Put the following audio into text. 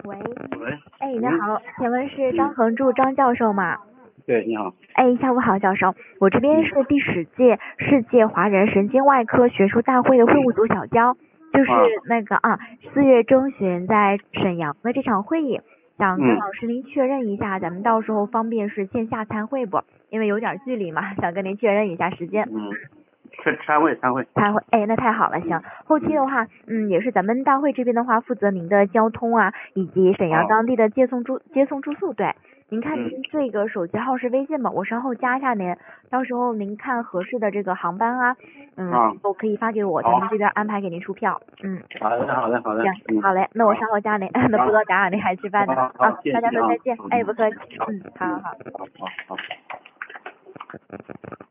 喂， 哎，你好，请问是张恒柱张教授吗？ 对，你好。 哎，下午好，教授，我这边是第10届世界华人神经外科学术大会的会务组小焦，就是4月中旬在沈阳的这场会议，想跟老师您确认一下，咱们到时候方便是线下参会不？因为有点距离嘛，想跟您确认一下时间。 参会。 哎，那太好了，行。后期的话，也是咱们大会这边的话，负责您的交通啊，以及沈阳当地的接送住宿。对，您看您这个手机号是微信吧？我稍后加一下您，到时候您看合适的这个航班啊，都可以发给我，咱们这边安排给您出票。 好的。 行，好嘞，那我稍后加您，那不多打扰您，还吃饭呢。 好， 大家说再见。哎，不客气。好。 好。